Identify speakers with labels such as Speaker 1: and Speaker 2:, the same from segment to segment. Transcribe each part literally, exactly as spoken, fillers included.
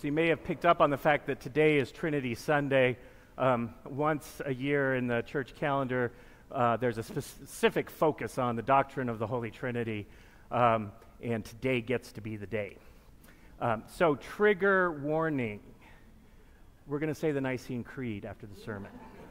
Speaker 1: So you may have picked up on the fact that today is Trinity Sunday. Um, once a year in the church calendar, uh, there's a specific focus on the doctrine of the Holy Trinity, um, and today gets to be the day. Um, so trigger warning. We're going to say the Nicene Creed after the sermon.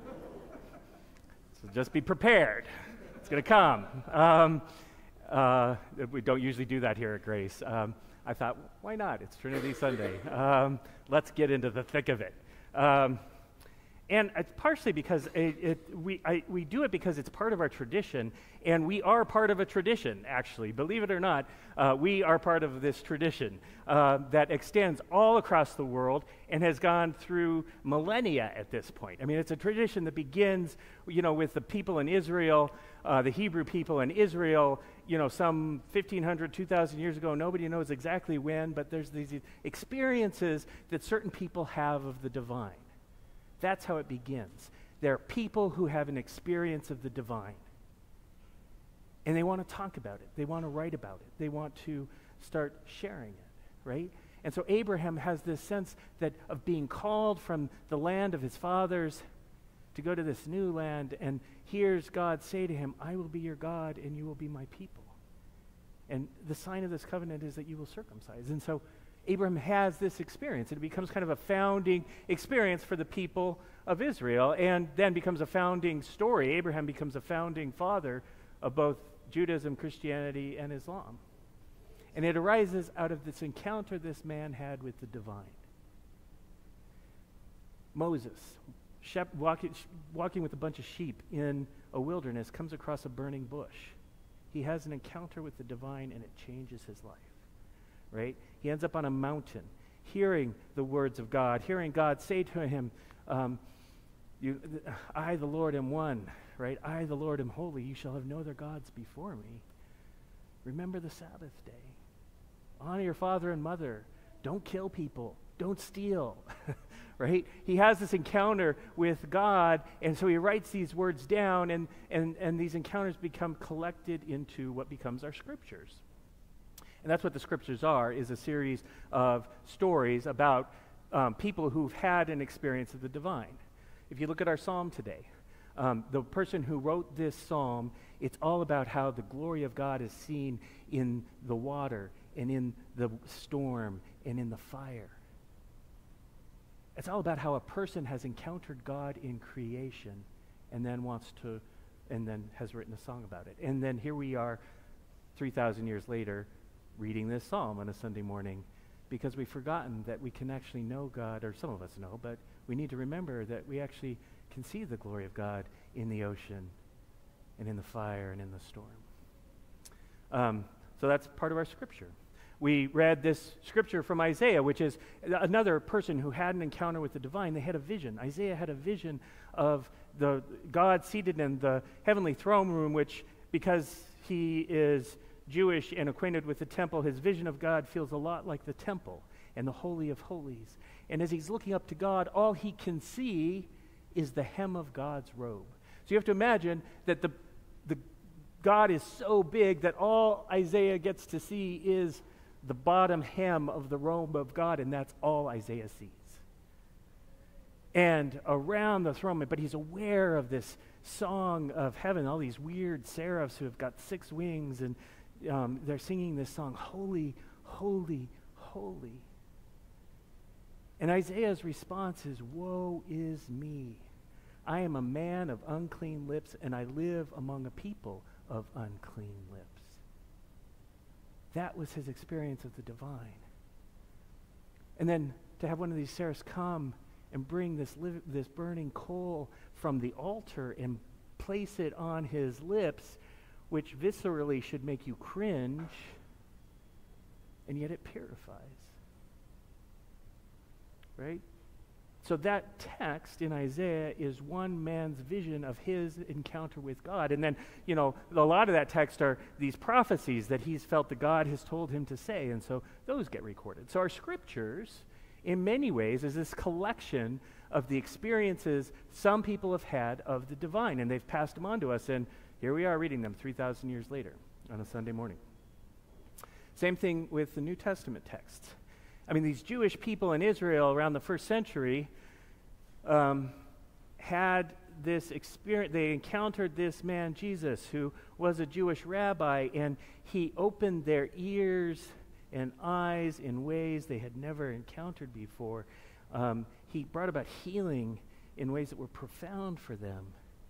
Speaker 1: So just be prepared. It's going to come. Um, uh, we don't usually do that here at Grace. Um, I thought, why not? It's Trinity Sunday. Um, let's get into the thick of it. Um, and it's partially because it, it, we, I, we do it because it's part of our tradition, and we are part of a tradition, actually. Believe it or not, uh, we are part of this tradition uh, that extends all across the world and has gone through millennia at this point. I mean, it's a tradition that begins, you know, with the people in Israel, uh, the Hebrew people in Israel, you know, some fifteen hundred, two thousand years ago. Nobody knows exactly when, but there's these experiences that certain people have of the divine. That's how it begins. There are people who have an experience of the divine, and they want to talk about it. They want to write about it. They want to start sharing it, right? And so Abraham has this sense that of being called from the land of his fathers to go to this new land, and hears God say to him, I will be your God, and you will be my people. And the sign of this covenant is that you will circumcise. And so Abraham has this experience. It becomes kind of a founding experience for the people of Israel, and then becomes a founding story. Abraham becomes a founding father of both Judaism, Christianity, and Islam. And it arises out of this encounter this man had with the divine. Moses, shep- walking, sh- walking with a bunch of sheep in a wilderness, comes across a burning bush. He has an encounter with the divine, and it changes his life. Right? He ends up on a mountain, hearing the words of God, hearing God say to him, um, you, th- I, the Lord, am one, right? I, the Lord, am holy. You shall have no other gods before me. Remember the Sabbath day. Honor your father and mother. Don't kill people. Don't steal, right? He has this encounter with God, and so he writes these words down, and, and, and these encounters become collected into what becomes our scriptures. And that's what the scriptures are, is a series of stories about um, people who've had an experience of the divine. If you look at our psalm today, um, the person who wrote this psalm, it's all about how the glory of God is seen in the water and in the storm and in the fire. It's all about how a person has encountered God in creation and then wants to, and then has written a song about it. And then here we are, three thousand years later, reading this psalm on a Sunday morning, because we've forgotten that we can actually know God, or some of us know, but we need to remember that we actually can see the glory of God in the ocean and in the fire and in the storm. Um, so that's part of our scripture. We read this scripture from Isaiah, which is another person who had an encounter with the divine. They had a vision. Isaiah had a vision of the God seated in the heavenly throne room, which, because he is Jewish and acquainted with the temple, his vision of God feels a lot like the temple and the Holy of Holies. And as he's looking up to God, all he can see is the hem of God's robe. So you have to imagine that the, the God is so big that all Isaiah gets to see is the bottom hem of the robe of God, and that's all Isaiah sees. And around the throne, but he's aware of this song of heaven, all these weird seraphs who have got six wings, and Um, they're singing this song, holy, holy, holy. And Isaiah's response is, woe is me. I am a man of unclean lips, and I live among a people of unclean lips. That was his experience of the divine. And then to have one of these seraphs come and bring this, liv- this burning coal from the altar and place it on his lips, which viscerally should make you cringe, and yet it purifies. Right? So that text in Isaiah is one man's vision of his encounter with God. And then, you know, a lot of that text are these prophecies that he's felt that God has told him to say, and so those get recorded. So our scriptures, in many ways, is this collection of the experiences some people have had of the divine, and they've passed them on to us, and here we are reading them three thousand years later on a Sunday morning. Same thing with the New Testament texts. I mean, these Jewish people in Israel around the first century um, had this experience. They encountered this man, Jesus, who was a Jewish rabbi, and he opened their ears and eyes in ways they had never encountered before. Um, he brought about healing in ways that were profound for them.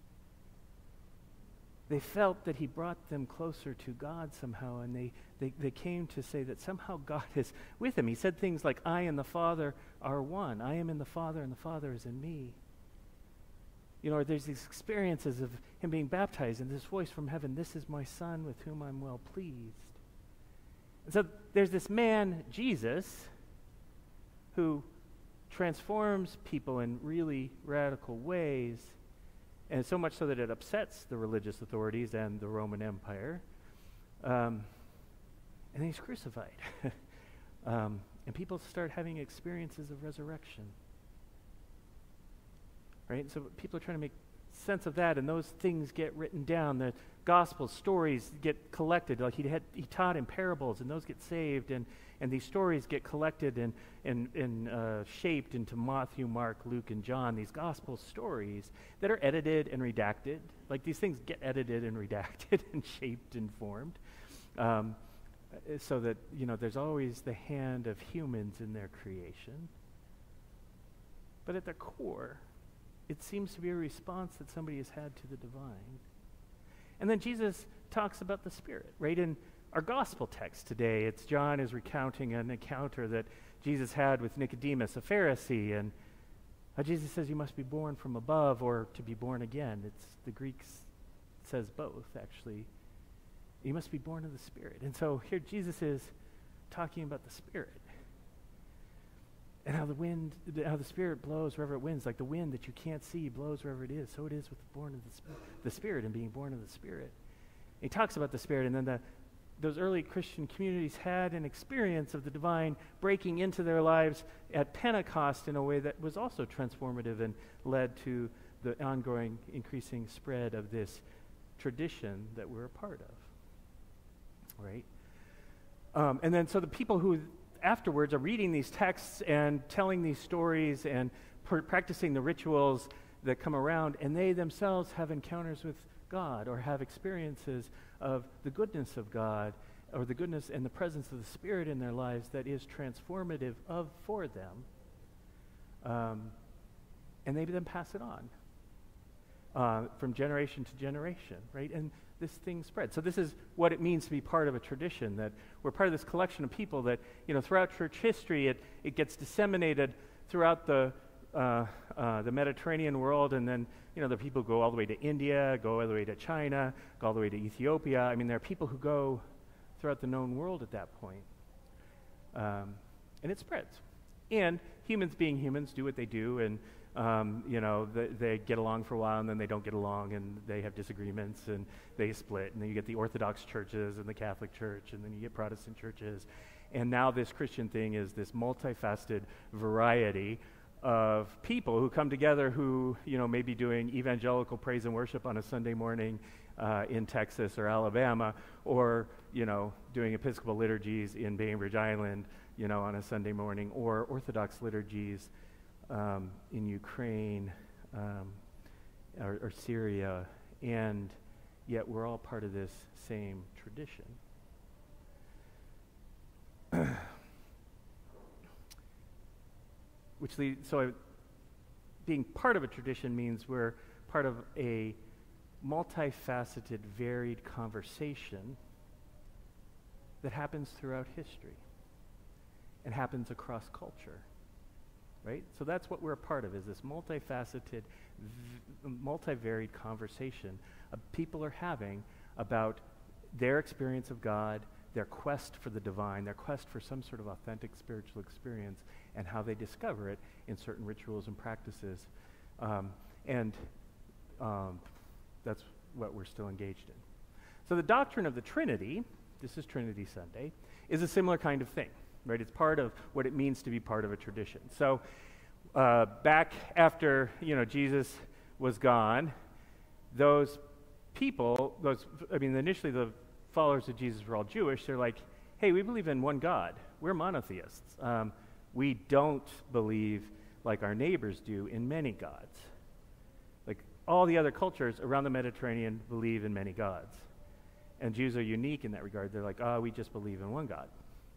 Speaker 1: They felt that he brought them closer to God somehow, and they, they, they came to say that somehow God is with him. He said things like, I and the Father are one. I am in the Father, and the Father is in me. You know, there's these experiences of him being baptized, and this voice from heaven, this is my Son with whom I'm well pleased. And so there's this man, Jesus, who transforms people in really radical ways, and so much so that it upsets the religious authorities and the Roman Empire. Um, and then he's crucified. um, and people start having experiences of resurrection. Right? So people are trying to make sense of that, and those things get written down. The gospel stories get collected. Like he had, he taught in parables, and those get saved, and, and these stories get collected and and, and uh, shaped into Matthew, Mark, Luke, and John. These gospel stories that are edited and redacted. Like these things get edited and redacted and shaped and formed, um, so that you know there's always the hand of humans in their creation. But at the core, it seems to be a response that somebody has had to the divine. And then Jesus talks about the Spirit, right? In our gospel text today, it's John is recounting an encounter that Jesus had with Nicodemus, a Pharisee, and uh, Jesus says you must be born from above or to be born again. It's the Greek s- says both, actually. You must be born of the Spirit. And so here Jesus is talking about the Spirit. And how the wind, how the Spirit blows wherever it winds, like the wind that you can't see blows wherever it is. So it is with the born of the, sp- the Spirit and being born of the Spirit. He talks about the Spirit, and then the, those early Christian communities had an experience of the divine breaking into their lives at Pentecost in a way that was also transformative and led to the ongoing increasing spread of this tradition that we're a part of. Right? Um, and then so the people who afterwards are reading these texts and telling these stories and pr- practicing the rituals that come around, and they themselves have encounters with God or have experiences of the goodness of God or the goodness and the presence of the Spirit in their lives that is transformative of for them. Um, and they then pass it on uh, from generation to generation, right? And this thing spreads. So this is what it means to be part of a tradition, that we're part of this collection of people that, you know, throughout church history, it, it gets disseminated throughout the uh, uh, the Mediterranean world, and then, you know, the people go all the way to India, go all the way to China, go all the way to Ethiopia. I mean, there are people who go throughout the known world at that point. Um, and it spreads. And humans being humans do what they do, and Um, you know, they, they get along for a while, and then they don't get along, and they have disagreements, and they split, and then you get the Orthodox churches and the Catholic Church, and then you get Protestant churches. And now this Christian thing is this multifaceted variety of people who come together who, you know, may be doing evangelical praise and worship on a Sunday morning uh, in Texas or Alabama, or, you know, doing Episcopal liturgies in Bainbridge Island, you know, on a Sunday morning, or Orthodox liturgies Um, in Ukraine um, or, or Syria, and yet we're all part of this same tradition. Which leads, so I, being part of a tradition means we're part of a multifaceted, varied conversation that happens throughout history and happens across culture. Right? So that's what we're a part of, is this multifaceted, v- multivaried conversation uh, people are having about their experience of God, their quest for the divine, their quest for some sort of authentic spiritual experience, and how they discover it in certain rituals and practices. Um, and um, that's what we're still engaged in. So the doctrine of the Trinity, this is Trinity Sunday, is a similar kind of thing. Right, it's part of what it means to be part of a tradition. So uh, back after, you know, Jesus was gone, those people, those I mean, initially the followers of Jesus were all Jewish. They're like, hey, we believe in one God. we're monotheists. Um, we don't believe, like our neighbors do, in many gods. Like all the other cultures around the Mediterranean believe in many gods. And Jews are unique in that regard. They're like, oh, we just believe in one God.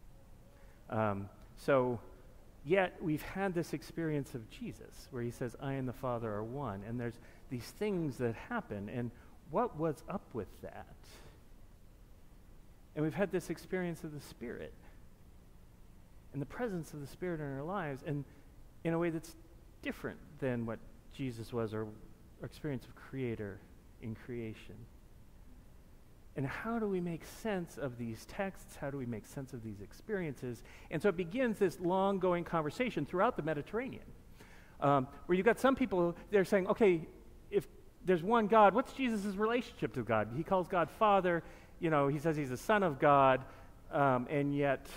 Speaker 1: Um, so, yet we've had this experience of Jesus where he says, I and the Father are one. And there's these things that happen. And what was up with that? And we've had this experience of the Spirit and the presence of the Spirit in our lives, and in a way that's different than what Jesus was, or our experience of Creator in creation. And how do we make sense of these texts? How do we make sense of these experiences? And so it begins this long-going conversation throughout the Mediterranean, um, where you've got some people, they're saying, okay, if there's one God, what's Jesus' relationship to God? He calls God Father. You know, he says he's the Son of God, um, and yet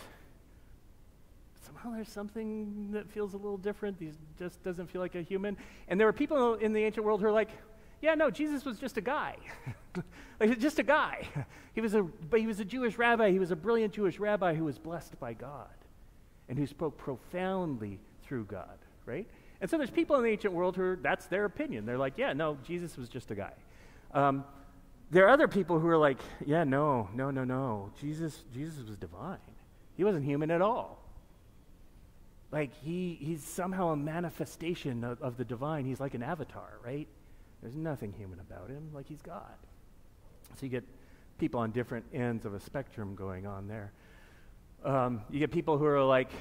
Speaker 1: somehow there's something that feels a little different. He just doesn't feel like a human. And there were people in the ancient world who are like, yeah, no, Jesus was just a guy. Like, just a guy. He was a, but he was a Jewish rabbi. He was a brilliant Jewish rabbi who was blessed by God and who spoke profoundly through God, right? And so there's people in the ancient world who are, that's their opinion. They're like, yeah, no, Jesus was just a guy. Um, there are other people who are like, yeah, no, no, no, no. Jesus, Jesus was divine. He wasn't human at all. Like, he, he's somehow a manifestation of, of the divine. He's like an avatar, right? There's nothing human about him, like he's God. So you get people on different ends of a spectrum going on there. Um, you get people who are like,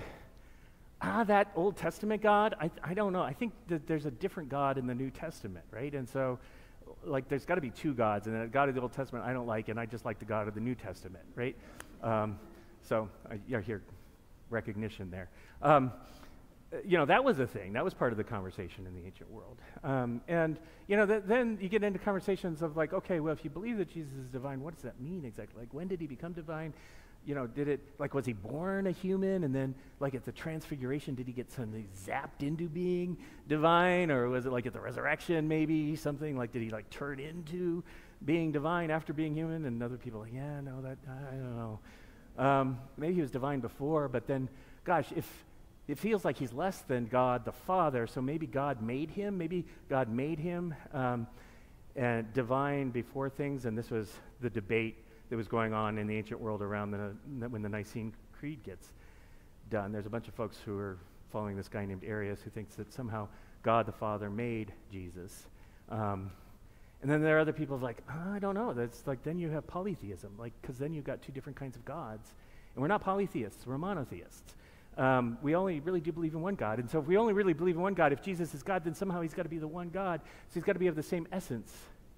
Speaker 1: ah, that Old Testament God, I, I don't know. I think that there's a different God in the New Testament, right? And so, like, there's got to be two gods, and the God of the Old Testament I don't like, and I just like the God of the New Testament, right? Um, so I yeah, hear recognition there. Um, You know, that was a thing. That was part of the conversation in the ancient world. Um, and, you know, th- then you get into conversations of like, okay, well, if you believe that Jesus is divine, what does that mean exactly? Like, when did he become divine? You know, did it, like, was he born a human? And then, like, at the transfiguration, did he get suddenly zapped into being divine? Or was it like at the resurrection, maybe something? Like, did he, like, turn into being divine after being human? And other people are like, yeah, no, that, I don't know. Um, maybe he was divine before, but then, gosh, if... it feels like he's less than God the Father, so maybe God made him. Maybe God made him um, and divine before things, and this was the debate that was going on in the ancient world around the, when the Nicene Creed gets done. There's a bunch of folks who are following this guy named Arius who thinks that somehow God the Father made Jesus. Um, and then there are other people like, oh, I don't know. That's like, then you have polytheism, like, because then you've got two different kinds of gods. And we're not polytheists, we're monotheists. Um, we only really do believe in one God. And so if we only really believe in one God, if Jesus is God, then somehow he's got to be the one God. So he's got to be of the same essence.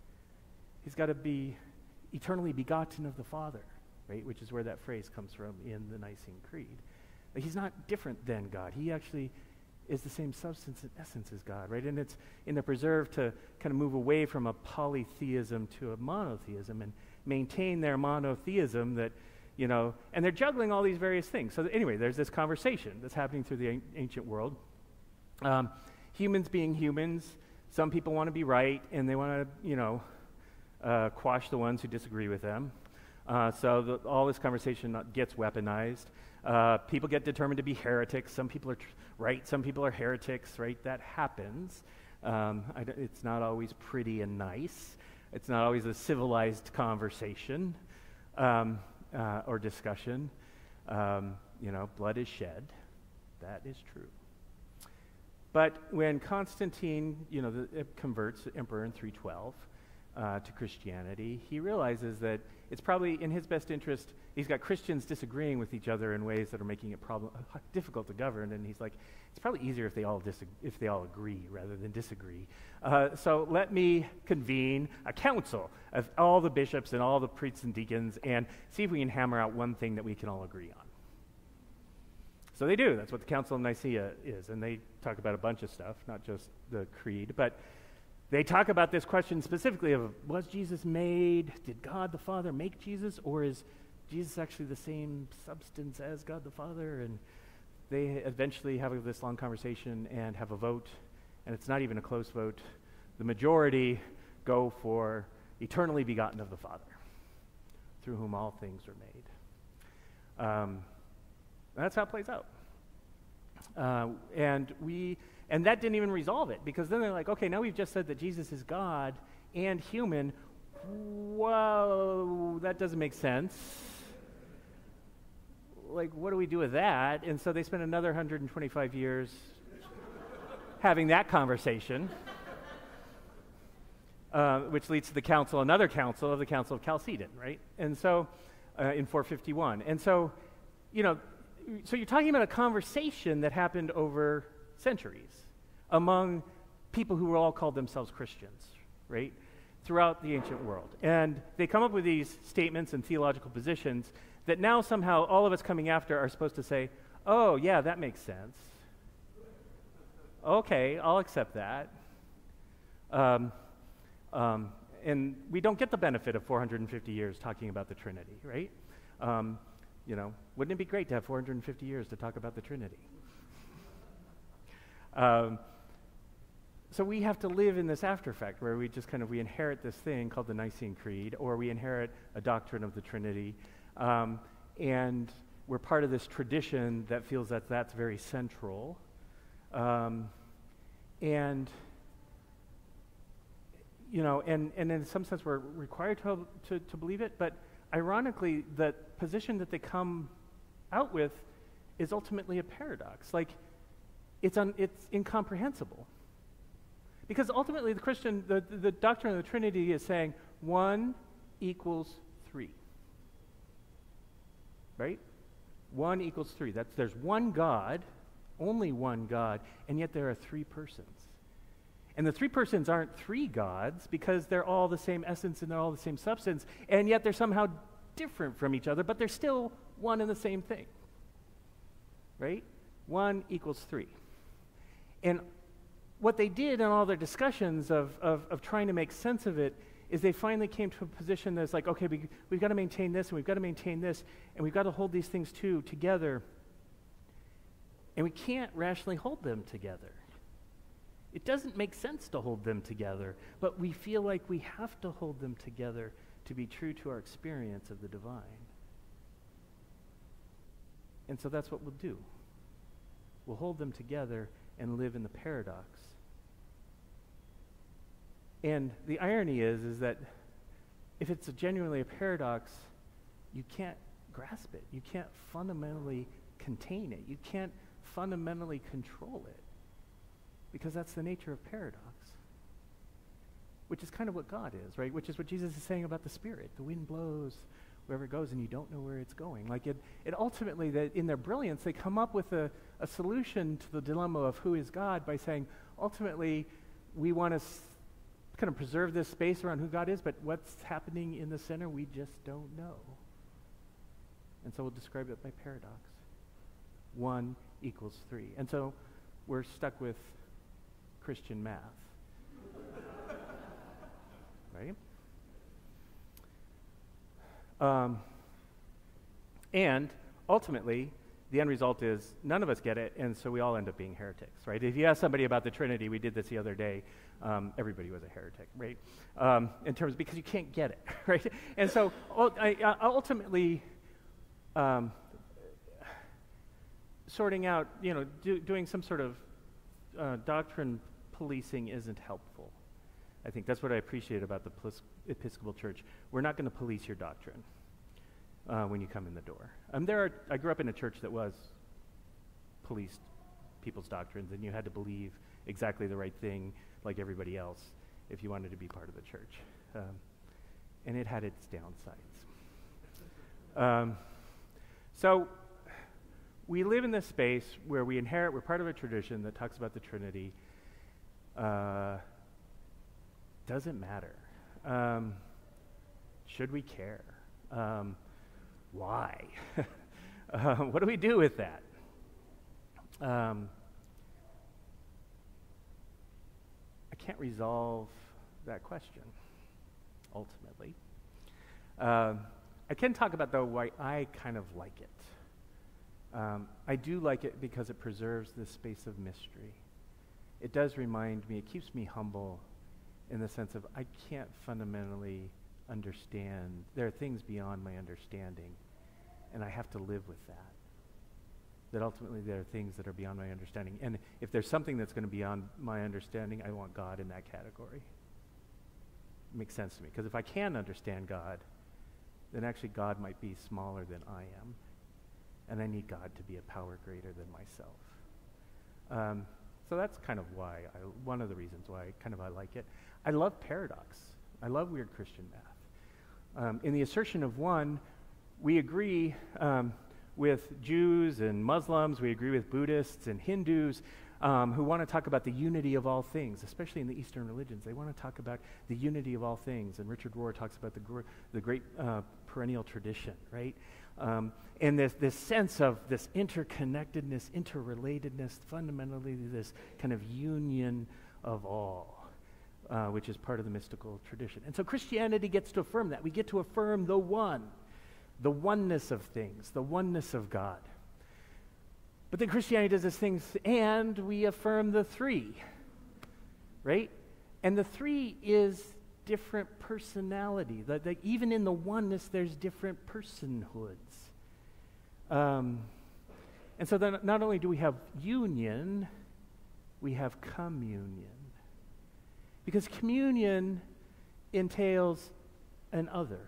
Speaker 1: He's got to be eternally begotten of the Father, right? Which is where that phrase comes from in the Nicene Creed. But he's not different than God. He actually is the same substance and essence as God, right? And it's in the preserve to kind of move away from a polytheism to a monotheism and maintain their monotheism that, you know, and they're juggling all these various things. So anyway, there's this conversation that's happening through the an- ancient world. Um, humans being humans, some people want to be right, and they want to, you know, uh, quash the ones who disagree with them. Uh, so the, all this conversation gets weaponized. Uh, people get determined to be heretics. Some people are tr- right, some people are heretics, right? That happens. Um, I d- it's not always pretty and nice. It's not always a civilized conversation. Um, Uh, or discussion. Um, you know, blood is shed. That is true. But when Constantine, you know, the, it converts the emperor in three twelve uh, to Christianity, he realizes that it's probably in his best interest. He's got Christians disagreeing with each other in ways that are making it problem uh, difficult to govern, and he's like, it's probably easier if they all dis- if they all agree rather than disagree. Uh, so let me convene a council of all the bishops and all the priests and deacons and see if we can hammer out one thing that we can all agree on. So they do. That's what the Council of Nicaea is, and they talk about a bunch of stuff, not just the creed, but they talk about this question specifically of, was Jesus made? Did God the Father make Jesus? Or is Jesus actually the same substance as God the Father? And they eventually have this long conversation and have a vote, and it's not even a close vote. The majority go for eternally begotten of the Father, through whom all things are made. Um, And that's how it plays out. Uh, and we, and that didn't even resolve it, because then they're like, okay, now we've just said that Jesus is God and human. Whoa, that doesn't make sense. Like, what do we do with that? And so they spent another one hundred twenty-five years having that conversation, uh, which leads to the council, another council of the Council of Chalcedon, right? And so, uh, in four fifty-one. And so, you know, so you're talking about a conversation that happened over centuries among people who were all called themselves Christians, right? Throughout the ancient world. And they come up with these statements and theological positions that now somehow all of us coming after are supposed to say, oh, yeah, that makes sense. Okay, I'll accept that. Um, um, and we don't get the benefit of four hundred fifty years talking about the Trinity, right? Um, you know, wouldn't it be great to have four hundred fifty years to talk about the Trinity? um, so we have to live in this after effect where we just kind of, we inherit this thing called the Nicene Creed, or we inherit a doctrine of the Trinity, um, and we're part of this tradition that feels that that's very central. Um, and, you know, and, and in some sense we're required to, to, to believe it, but ironically, the position that they come out with is ultimately a paradox. Like, it's, un, it's incomprehensible. Because ultimately the Christian, the, the doctrine of the Trinity is saying one equals three. Right? One equals three. That's, there's one God, only one God, and yet there are three persons. And the three persons aren't three gods because they're all the same essence and they're all the same substance, and yet they're somehow different from each other, but they're still one and the same thing. Right? One equals three. And what they did in all their discussions of, of, of trying to make sense of it is they finally came to a position that's like, okay, we, we've got to maintain this, and we've got to maintain this, and we've got to hold these things too together. And we can't rationally hold them together. It doesn't make sense to hold them together, but we feel like we have to hold them together to be true to our experience of the divine. And so that's what we'll do. We'll hold them together and live in the paradox. And the irony is, is that if it's a genuinely a paradox, you can't grasp it. You can't fundamentally contain it. You can't fundamentally control it. Because that's the nature of paradox. Which is kind of what God is, right? Which is what Jesus is saying about the Spirit. The wind blows wherever it goes and you don't know where it's going. Like it, it ultimately, that in their brilliance, they come up with a, a solution to the dilemma of who is God by saying, ultimately, we want to s- kind of preserve this space around who God is, but what's happening in the center, we just don't know. And so we'll describe it by paradox. One equals three. And so we're stuck with Christian math. Right? Um, and ultimately, the end result is none of us get it, and so we all end up being heretics, right? If you ask somebody about the Trinity, we did this the other day, um, everybody was a heretic, right? Um, in terms, because you can't get it, right? And so I, I ultimately, um, sorting out, you know, do, doing some sort of uh, doctrine policing isn't helpful. I think that's what I appreciate about the Plis- Episcopal Church. We're not going to police your doctrine uh, when you come in the door. Um, there are, I grew up in a church that was policed people's doctrines, and you had to believe exactly the right thing like everybody else if you wanted to be part of the church. Um, and it had its downsides. Um, so we live in this space where we inherit, we're part of a tradition that talks about the Trinity. Uh, doesn't matter. Um, should we care? Um, why? uh, what do we do with that? Um, I can't resolve that question, ultimately. Um, I can talk about, though, why I kind of like it. Um, I do like it because it preserves this space of mystery. It does remind me, it keeps me humble in the sense of I can't fundamentally understand. There are things beyond my understanding, and I have to live with that. that ultimately there are things that are beyond my understanding. And if there's something that's going to be beyond my understanding, I want God in that category. It makes sense to me. Because if I can understand God, then actually God might be smaller than I am. And I need God to be a power greater than myself. Um, so that's kind of why, I, one of the reasons why kind of I like it. I love paradox. I love weird Christian math. Um, in the assertion of one, we agree um, with Jews and Muslims, we agree with Buddhists and Hindus um, who want to talk about the unity of all things, especially in the Eastern religions. They want to talk about the unity of all things. And Richard Rohr talks about the, gr- the great uh, perennial tradition, right? Um, and this, this sense of this interconnectedness, interrelatedness, fundamentally this kind of union of all, uh, which is part of the mystical tradition. And so Christianity gets to affirm that. We get to affirm the one, the oneness of things, the oneness of God. But then Christianity does this thing, and we affirm the three, right? And the three is different personality. That, that even in the oneness, there's different personhoods. Um, and so then not only do we have union, we have communion. Because communion entails an other.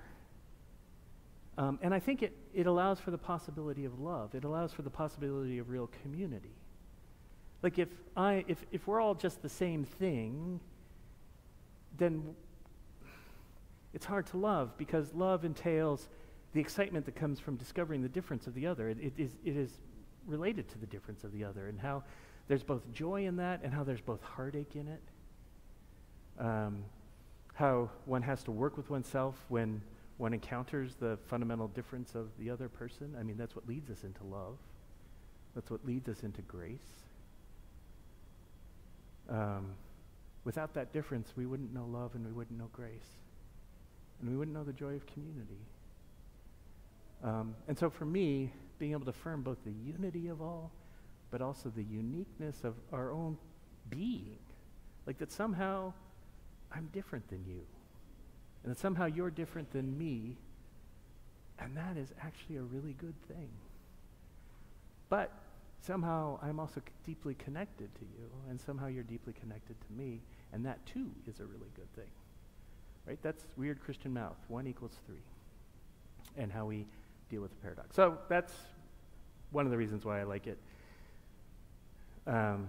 Speaker 1: Um, and I think it, it allows for the possibility of love. It allows for the possibility of real community. Like if I, if, if we're all just the same thing, then it's hard to love, because love entails the excitement that comes from discovering the difference of the other. It, it, is, it is related to the difference of the other, and how there's both joy in that and how there's both heartache in it. Um, how one has to work with oneself when one encounters the fundamental difference of the other person. I mean, that's what leads us into love. That's what leads us into grace. Um, without that difference, we wouldn't know love and we wouldn't know grace. And we wouldn't know the joy of community. Um, and so for me, being able to affirm both the unity of all, but also the uniqueness of our own being. Like that somehow I'm different than you. And that somehow you're different than me. And that is actually a really good thing. But somehow I'm also c- deeply connected to you. And somehow you're deeply connected to me. And that too is a really good thing. Right? That's weird Christian mouth. One equals three. And how we deal with the paradox. So that's one of the reasons why I like it. Um,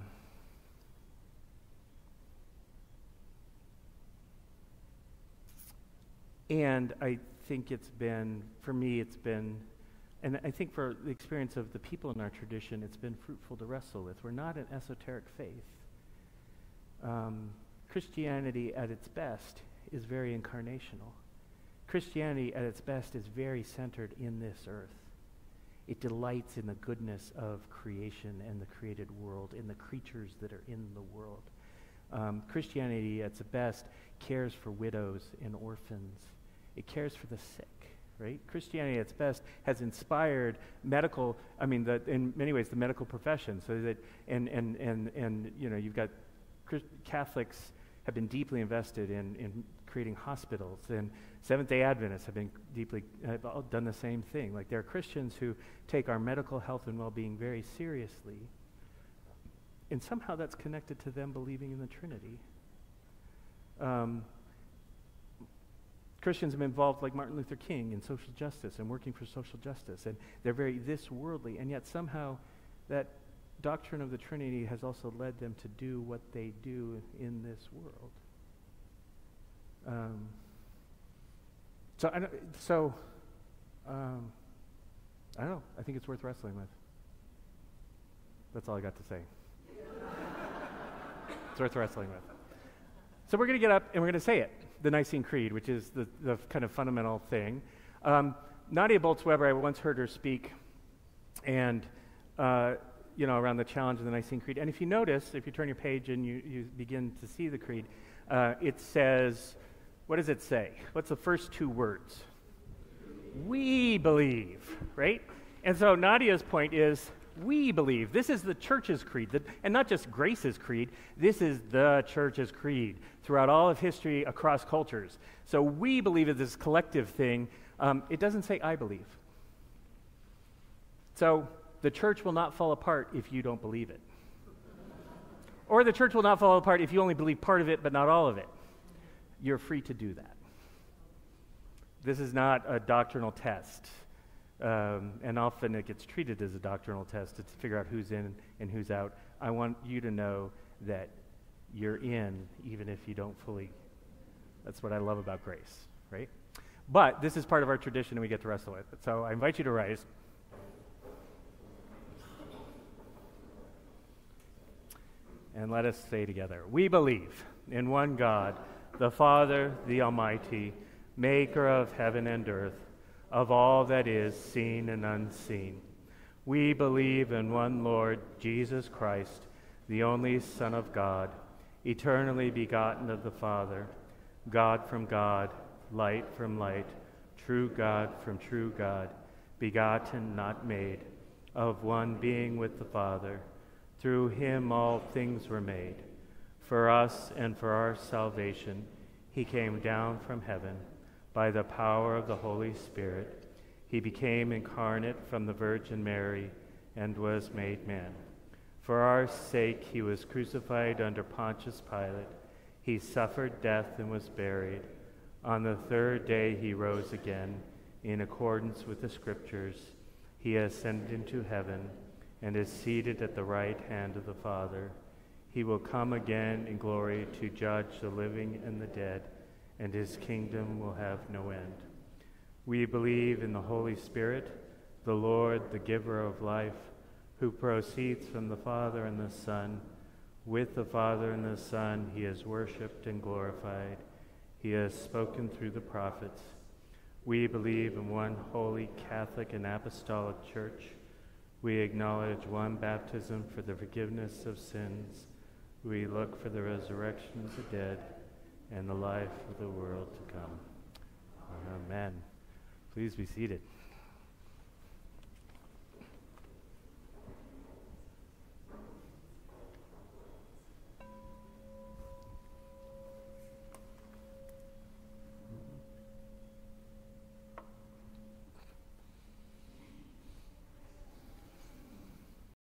Speaker 1: and I think it's been, for me, it's been, and I think for the experience of the people in our tradition, it's been fruitful to wrestle with. We're not an esoteric faith. Um, Christianity at its best is very incarnational. Christianity at its best is very centered in this earth. It delights in the goodness of creation and the created world, in the creatures that are in the world. Um, Christianity at its best cares for widows and orphans. It cares for the sick, right? Christianity at its best has inspired medical, I mean, the, in many ways, the medical profession. So that, and, and, and, and you know, you've got Christ- Catholics have been deeply invested in, in creating hospitals, and Seventh-day Adventists have been deeply, have all done the same thing. Like there are Christians who take our medical health and well-being very seriously, and somehow that's connected to them believing in the Trinity. Um, Christians have been involved, like Martin Luther King, in social justice and working for social justice, and they're very this worldly, and yet somehow that doctrine of the Trinity has also led them to do what they do in this world. Um, so, I don't, so um, I don't know. I think it's worth wrestling with. That's all I got to say. It's worth wrestling with. So we're going to get up and we're going to say it, the Nicene Creed, which is the, the kind of fundamental thing. Um, Nadia Bolz-Weber, I once heard her speak, and uh, you know, around the challenge of the Nicene Creed. And if you notice, if you turn your page and you, you begin to see the creed, uh, it says, what does it say? What's the first two words? We believe, right? And so Nadia's point is, we believe. This is the church's creed, that, and not just Grace's creed. This is the church's creed throughout all of history, across cultures. So we believe in this collective thing. Um, it doesn't say I believe. So the church will not fall apart if you don't believe it. Or the church will not fall apart if you only believe part of it but not all of it. You're free to do that. This is not a doctrinal test. Um, and often it gets treated as a doctrinal test to figure out who's in and who's out. I want you to know that you're in even if you don't fully. That's what I love about grace, right? But this is part of our tradition and we get to wrestle with it. So I invite you to rise. And let us say together, we believe in one God, the Father, the Almighty, maker of heaven and earth, of all that is seen and unseen. We believe in one Lord, Jesus Christ, the only Son of God, eternally begotten of the Father, God from God, light from light, true God from true God, begotten, not made, of one being with the Father. Through him all things were made. For us and for our salvation, he came down from heaven. By the power of the Holy Spirit, he became incarnate from the Virgin Mary and was made man. For our sake he was crucified under Pontius Pilate. He suffered death and was buried. On the third day he rose again. In accordance with the Scriptures, he ascended into heaven and is seated at the right hand of the Father. He will come again in glory to judge the living and the dead, and his kingdom will have no end. We believe in the Holy Spirit, the Lord, the giver of life, who proceeds from the Father and the Son. With the Father and the Son he is worshipped and glorified. He has spoken through the prophets. We believe in one holy, Catholic, and apostolic church. We acknowledge one baptism for the forgiveness of sins. We look for the resurrection of the dead and the life of the world to come. Amen. Please be seated.